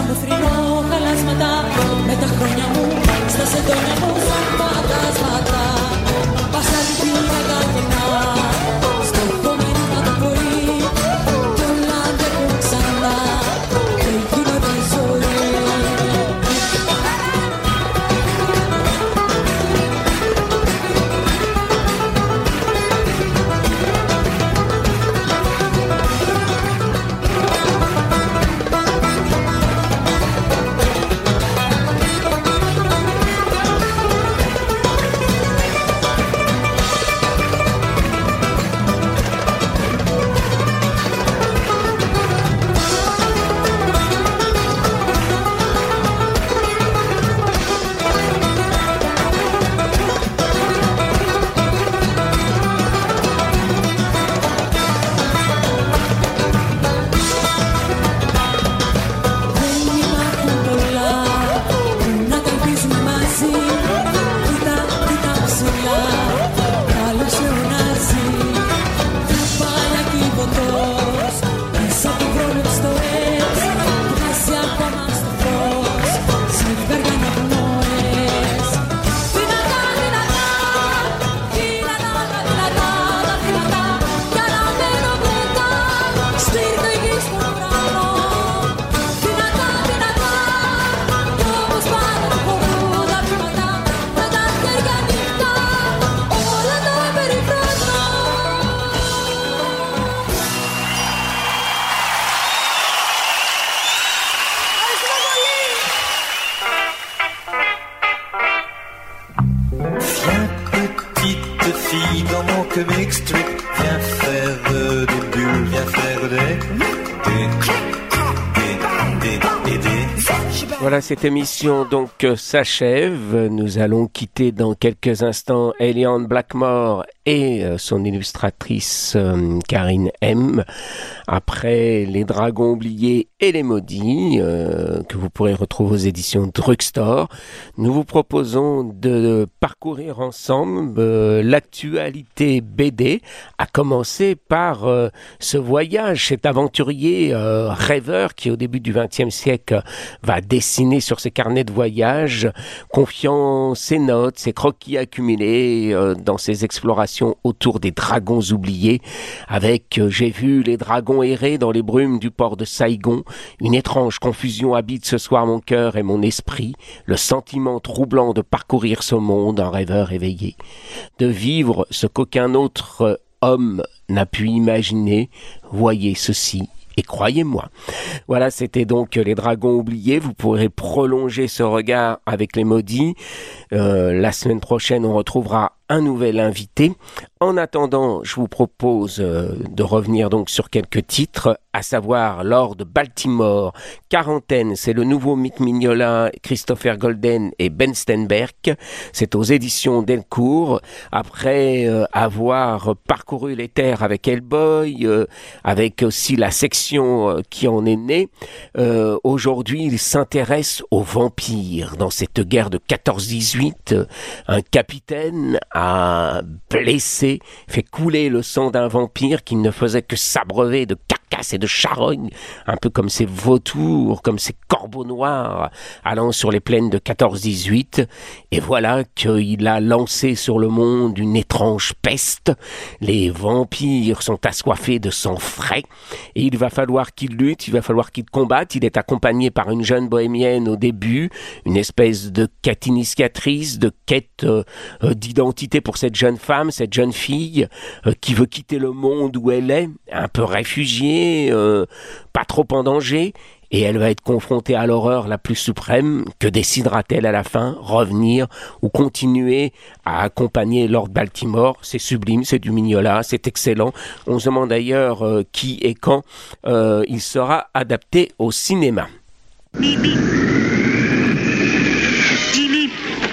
με θρηνό χαλάσματα, με τα χρόνια μου στα σεντόνια μου σαν φαντάσματα. Πασάρι πήρα καθηνά, στο επόμενο το πρωί κι όλα αντέχουν ξανά και γίνονται ζωή. Voilà, cette émission donc euh, s'achève. Nous allons quitter dans quelques instants Eliane Blackmore et euh, son illustratrice euh, Karine M. Après Les Dragons oubliés et Les Maudits, euh, que vous pourrez retrouver aux éditions Drugstore, nous vous proposons de parcourir ensemble euh, l'actualité B D, à commencer par euh, ce voyage, cet aventurier euh, rêveur qui au début du vingtième siècle va dessiner sur ses carnets de voyage, confiant ses notes, ses croquis accumulés euh, dans ses explorations autour des dragons oubliés, avec euh, j'ai vu les dragons errer dans les brumes du port de Saigon, une étrange confusion habite ce soir mon cœur et mon esprit, le sentiment troublant de parcourir ce monde, un rêveur éveillé, de vivre ce qu'aucun autre homme n'a pu imaginer, voyez ceci. Et croyez-moi. Voilà, c'était donc Les Dragons oubliés. Vous pourrez prolonger ce regard avec Les Maudits. Euh, la semaine prochaine, on retrouvera un nouvel invité. En attendant, je vous propose euh, de revenir donc sur quelques titres, à savoir Lord Baltimore, Quarantaine, c'est le nouveau Mick Mignola, Christopher Golden et Ben Steinberg. C'est aux éditions Delcourt. Après euh, avoir parcouru les terres avec Hellboy, euh, avec aussi la section euh, qui en est née, euh, aujourd'hui il s'intéresse aux vampires. Dans cette guerre de quatorze dix-huit, euh, un capitaine a blessé, fait couler le sang d'un vampire qui ne faisait que s'abreuver de carcasses et de charognes, un peu comme ces vautours, comme ces corbeaux noirs allant sur les plaines de quatorze dix-huit. Et voilà qu'il a lancé sur le monde une étrange peste. Les vampires sont assoiffés de sang frais et il va falloir qu'il lutte, il va falloir qu'il combatte. Il est accompagné par une jeune bohémienne au début, une espèce de quête initiatrice, de quête euh, d'identité pour cette jeune femme, cette jeune fille euh, qui veut quitter le monde où elle est, un peu réfugiée, euh, pas trop en danger, et elle va être confrontée à l'horreur la plus suprême. Que décidera-t-elle à la fin? Revenir ou continuer à accompagner Lord Baltimore? C'est sublime, c'est du Mignola, c'est excellent. On se demande d'ailleurs euh, qui et quand euh, il sera adapté au cinéma.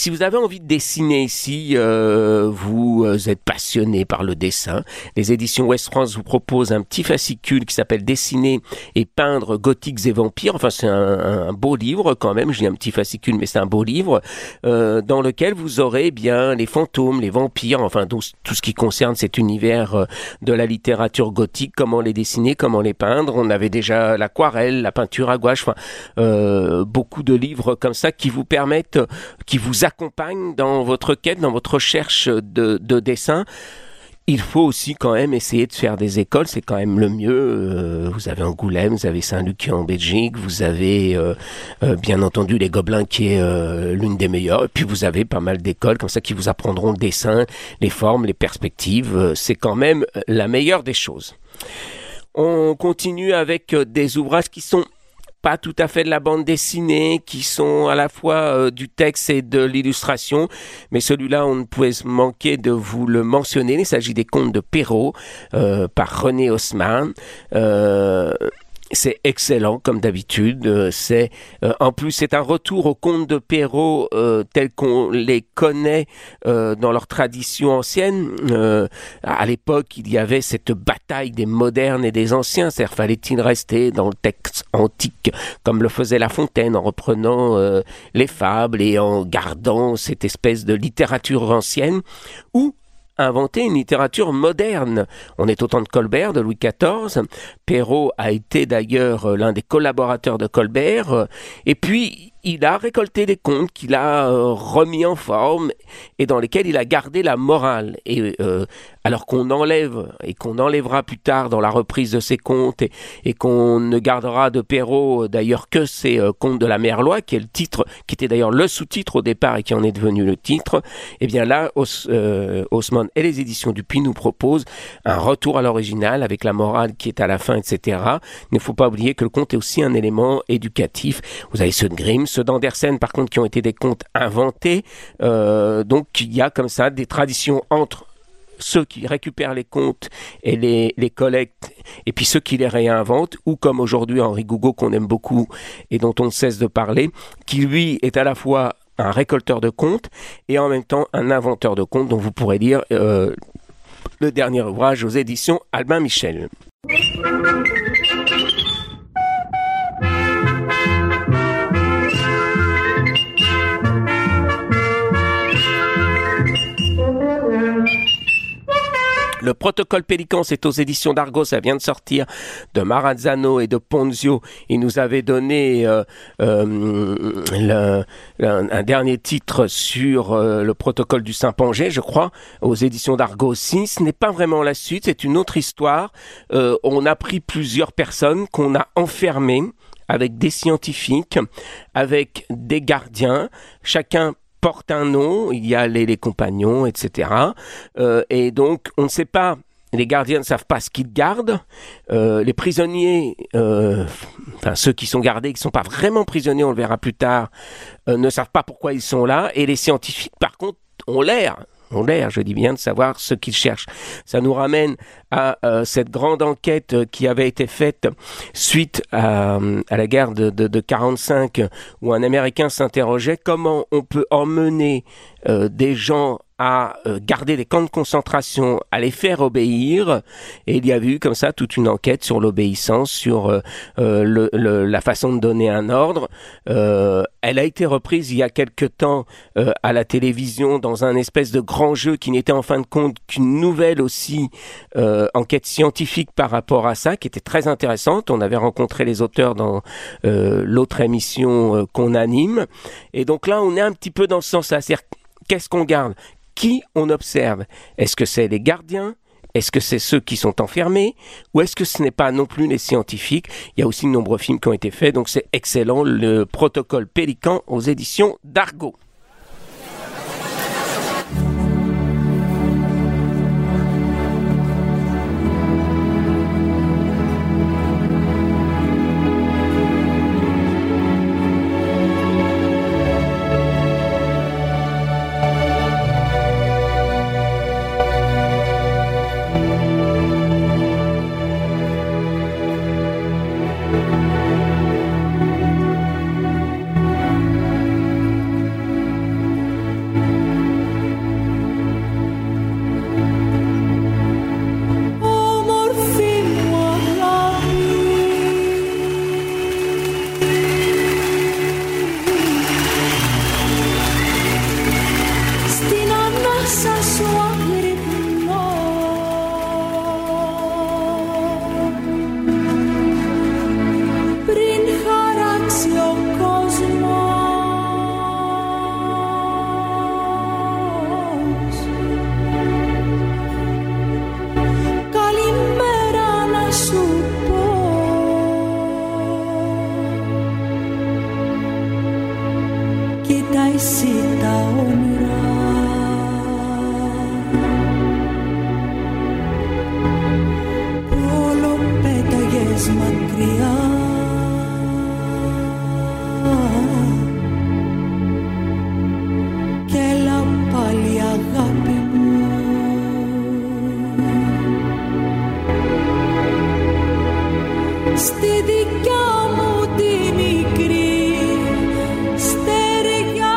si vous avez envie de dessiner, si euh, vous êtes passionné par le dessin, les éditions Ouest France vous proposent un petit fascicule qui s'appelle Dessiner et peindre gothiques et vampires. Enfin, c'est un, un beau livre quand même. Je dis un petit fascicule, mais c'est un beau livre euh, dans lequel vous aurez bien les fantômes, les vampires, enfin tout, tout ce qui concerne cet univers euh, de la littérature gothique, comment les dessiner, comment les peindre. On avait déjà l'aquarelle, la peinture à gouache, enfin euh, beaucoup de livres comme ça qui vous permettent, qui vous accompagnent dans votre quête, dans votre recherche de, de dessin. Il faut aussi quand même essayer de faire des écoles, c'est quand même le mieux. Euh, vous avez Angoulême, vous avez Saint-Luc en Belgique, vous avez euh, euh, bien entendu les Gobelins qui est euh, l'une des meilleures. Et puis vous avez pas mal d'écoles comme ça qui vous apprendront le dessin, les formes, les perspectives. Euh, c'est quand même la meilleure des choses. On continue avec des ouvrages qui sont pas tout à fait de la bande dessinée, qui sont à la fois euh, du texte et de l'illustration, mais celui-là, on ne pouvait manquer de vous le mentionner. Il s'agit des Contes de Perrault, euh, par René Haussmann. Euh, c'est excellent, comme d'habitude. C'est, euh, en plus, c'est un retour aux contes de Perrault euh, tels qu'on les connaît euh, dans leur tradition ancienne. Euh, à l'époque, il y avait cette bataille des modernes et des anciens. C'est-à-dire, fallait-il rester dans le texte antique, comme le faisait La Fontaine, en reprenant euh, les fables et en gardant cette espèce de littérature ancienne, ou inventer une littérature moderne. On est au temps de Colbert, de Louis quatorze. Perrault a été d'ailleurs l'un des collaborateurs de Colbert. Et puis, il a récolté des contes qu'il a euh, remis en forme et dans lesquels il a gardé la morale. Et euh, alors qu'on enlève et qu'on enlèvera plus tard dans la reprise de ces contes et, et qu'on ne gardera de Perrault d'ailleurs que ces euh, contes de la Merlois, qui est le titre, qui était d'ailleurs le sous-titre au départ et qui en est devenu le titre. Et bien là, Haus, euh, Haussmann et les éditions Dupuis nous proposent un retour à l'original avec la morale qui est à la fin, et cetera. Il ne faut pas oublier que le conte est aussi un élément éducatif. Vous avez ceux de Grimm, ceux d'Andersen par contre qui ont été des contes inventés. Euh, donc il y a comme ça des traditions entre ceux qui récupèrent les contes et les, les collectent, et puis ceux qui les réinventent, ou comme aujourd'hui Henri Gougaud qu'on aime beaucoup et dont on ne cesse de parler, qui lui est à la fois un récolteur de contes et en même temps un inventeur de contes, dont vous pourrez lire euh, le dernier ouvrage aux éditions Albin Michel. Le protocole Pélican, c'est aux éditions d'Argo, ça vient de sortir, de Marazzano et de Ponzio. Il nous avait donné euh, euh, le, un, un dernier titre sur euh, le protocole du Saint-Pangé, je crois, aux éditions d'Argo aussi. Ce n'est pas vraiment la suite, c'est une autre histoire. Euh, on a pris plusieurs personnes qu'on a enfermées avec des scientifiques, avec des gardiens, chacun porte un nom, il y a les, les compagnons, et cetera. Euh, et donc, on ne sait pas, les gardiens ne savent pas ce qu'ils gardent. Euh, les prisonniers, euh, enfin ceux qui sont gardés, qui ne sont pas vraiment prisonniers, on le verra plus tard, euh, ne savent pas pourquoi ils sont là. Et les scientifiques, par contre, ont l'air... ont l'air, je dis bien, de savoir ce qu'ils cherchent. Ça nous ramène à euh, cette grande enquête qui avait été faite suite à, à la guerre de, de, de quarante-cinq, où un Américain s'interrogeait comment on peut emmener euh, des gens à euh, garder des camps de concentration, à les faire obéir. Et il y avait eu comme ça toute une enquête sur l'obéissance, sur euh, euh, le, le, la façon de donner un ordre. Euh, elle a été reprise il y a quelque temps euh, à la télévision dans un espèce de grand jeu qui n'était en fin de compte qu'une nouvelle aussi euh, enquête scientifique par rapport à ça, qui était très intéressante. On avait rencontré les auteurs dans euh, l'autre émission euh, qu'on anime. Et donc là, on est un petit peu dans ce sens-là. C'est-à-dire, qu'est-ce qu'on garde ? Qui on observe ? Est-ce que c'est les gardiens ? Est-ce que c'est ceux qui sont enfermés ? Ou est-ce que ce n'est pas non plus les scientifiques ? Il y a aussi de nombreux films qui ont été faits, donc c'est excellent, le protocole Pélican aux éditions d'Argo. κοιτάει τα όνειρα. Όλο πέταγες μακριά. Κι έλα πάλι αγάπη μου. Στη δικιά μου τη μικρή στεριά.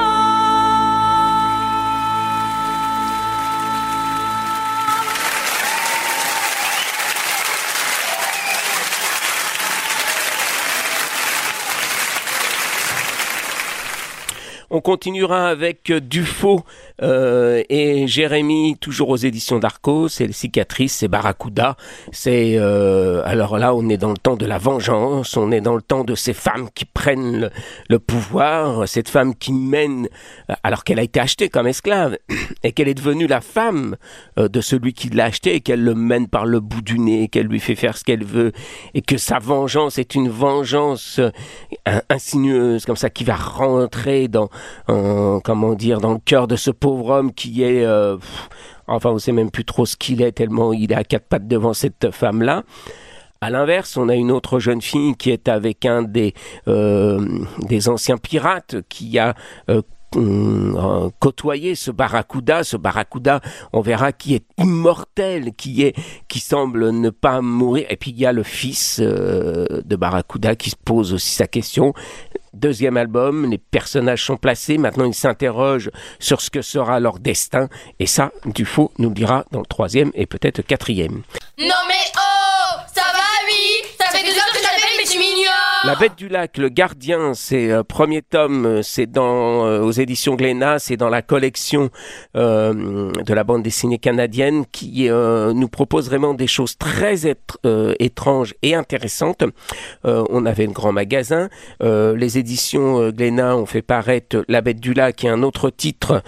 On continuera avec Dufaux euh, et Jérémy, toujours aux éditions d'Arco. C'est les cicatrices, c'est Barracuda. C'est euh, alors là, on est dans le temps de la vengeance. On est dans le temps de ces femmes qui prennent le, le pouvoir. Cette femme qui mène, alors qu'elle a été achetée comme esclave et qu'elle est devenue la femme euh, de celui qui l'a achetée et qu'elle le mène par le bout du nez, qu'elle lui fait faire ce qu'elle veut et que sa vengeance est une vengeance euh, insinueuse comme ça qui va rentrer dans En, comment dire, dans le cœur de ce pauvre homme qui est, euh, pff, enfin on ne sait même plus trop ce qu'il est tellement il est à quatre pattes devant cette femme-là. À l'inverse, on a une autre jeune fille qui est avec un des, euh, des anciens pirates qui a euh, Euh, côtoyer ce Barracuda, ce Barracuda, on verra qui est immortel, qui est, qui semble ne pas mourir. Et puis il y a le fils euh, de Barracuda qui se pose aussi sa question. Deuxième album, les personnages sont placés. Maintenant, ils s'interrogent sur ce que sera leur destin. Et ça, Dufaux nous le dira dans le troisième et peut-être quatrième. Non mais oh, ça va oui, ça fait deux heures que j'appelle mais tu m'ignores. La Bête du Lac, le Gardien, c'est euh, premier tome, c'est dans euh, aux éditions Glénat, c'est dans la collection euh, de la bande dessinée canadienne qui euh, nous propose vraiment des choses très être, euh, étranges et intéressantes. Euh, on avait le grand magasin, euh, les éditions euh, Glénat ont fait paraître La Bête du Lac, qui est un autre titre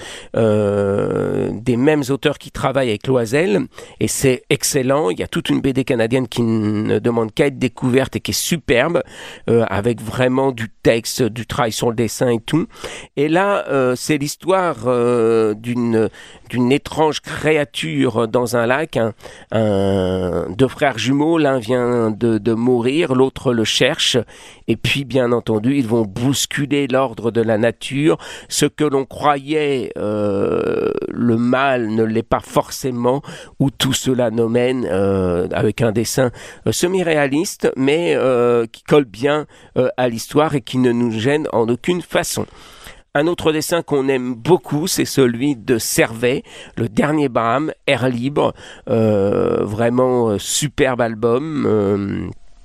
euh, des mêmes auteurs qui travaillent avec Loisel, et c'est excellent. Il y a toute une B D canadienne qui ne demande qu'à être découverte et qui est superbe. Euh, avec vraiment du texte, du travail sur le dessin et tout. Et là, euh, c'est l'histoire euh, d'une d'une étrange créature dans un lac. Un, un, deux frères jumeaux, l'un vient de, de mourir, l'autre le cherche. Et puis, bien entendu, ils vont bousculer l'ordre de la nature. Ce que l'on croyait euh, le mal ne l'est pas forcément, où tout cela nous mène euh, avec un dessin euh, semi-réaliste, mais euh, qui colle bien euh, à l'histoire et qui ne nous gêne en aucune façon. Un autre dessin qu'on aime beaucoup, c'est celui de Servet, le dernier Bram, Air libre, euh, vraiment euh, superbe album. Euh,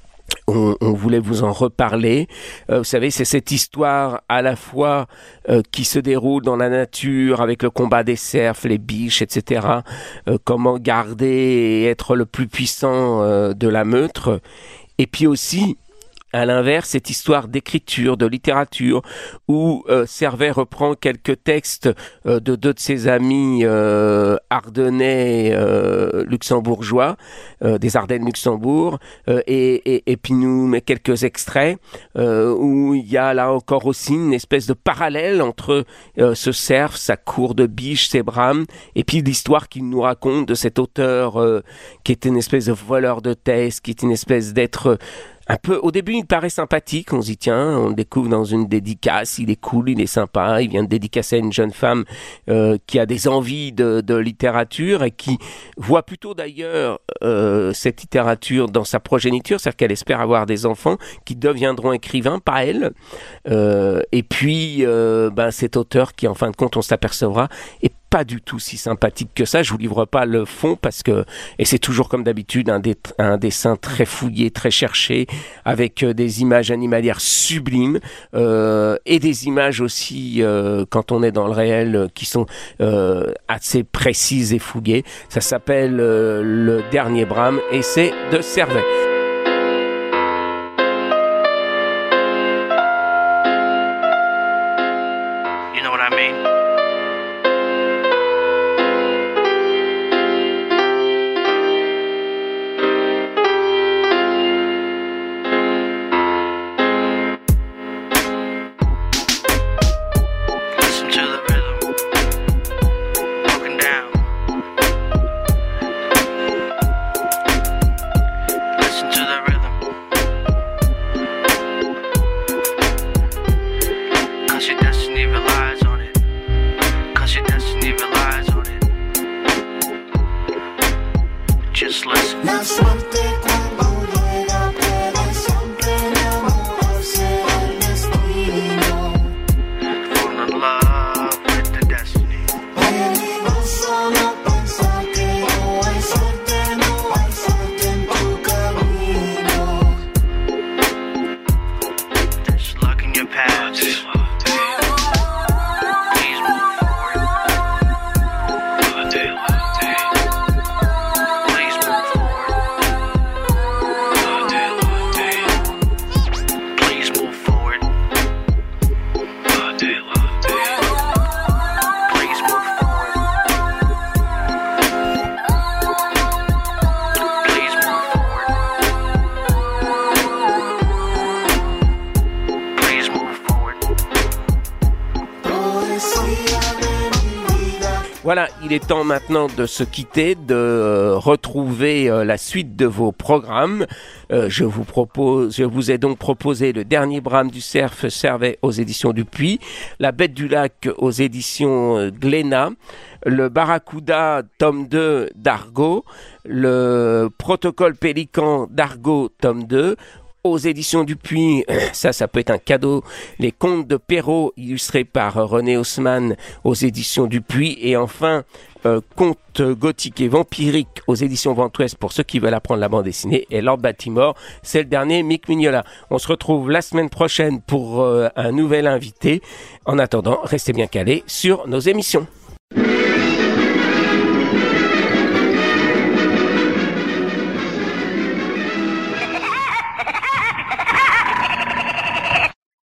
On, on voulait vous en reparler. Euh, vous savez, c'est cette histoire à la fois euh, qui se déroule dans la nature avec le combat des cerfs, les biches, et cetera. Euh, comment garder et être le plus puissant euh, de la meute. Et puis aussi, à l'inverse, cette histoire d'écriture, de littérature, où euh, Servet reprend quelques textes euh, de deux de ses amis euh, ardennais euh, luxembourgeois, euh, des Ardennes Luxembourg, euh, et, et, et puis nous met quelques extraits euh, où il y a là encore aussi une espèce de parallèle entre euh, ce cerf, sa cour de biche, ses brames, et puis l'histoire qu'il nous raconte de cet auteur euh, qui est une espèce de voleur de thèse, qui est une espèce d'être... Un peu, au début, il paraît sympathique, on se dit tiens, on le découvre dans une dédicace, il est cool, il est sympa, il vient de dédicacer à une jeune femme euh, qui a des envies de, de littérature et qui voit plutôt d'ailleurs euh, cette littérature dans sa progéniture, c'est-à-dire qu'elle espère avoir des enfants qui deviendront écrivains, pas elle. Euh, et puis, euh, ben, cet auteur qui, en fin de compte, on s'apercevra, est pas du tout si sympathique que ça. Je vous livre pas le fond parce que, et c'est toujours comme d'habitude un, dé, un dessin très fouillé, très cherché, avec euh, des images animalières sublimes euh, et des images aussi euh, quand on est dans le réel euh, qui sont euh, assez précises et fouillées. Ça s'appelle euh, Le Dernier Bram et c'est de Servet. You know what I mean? Voilà, il est temps maintenant de se quitter, de euh, retrouver euh, la suite de vos programmes. Euh, je vous propose, je vous ai donc proposé le dernier Bram du Cerf Servet aux éditions Dupuis, La Bête du Lac aux éditions euh, Glénat, le Barracuda tome deux d'Argo, le Protocole Pélican d'Argo tome deux, aux éditions Dupuis, ça, ça peut être un cadeau, les Contes de Perrault illustrés par René Haussmann aux éditions Dupuis, et enfin, euh, Contes gothiques et vampiriques aux éditions Vent Ouest pour ceux qui veulent apprendre la bande dessinée, et Lord Baltimore, c'est le dernier, Mick Mignola. On se retrouve la semaine prochaine pour euh, un nouvel invité. En attendant, restez bien calés sur nos émissions.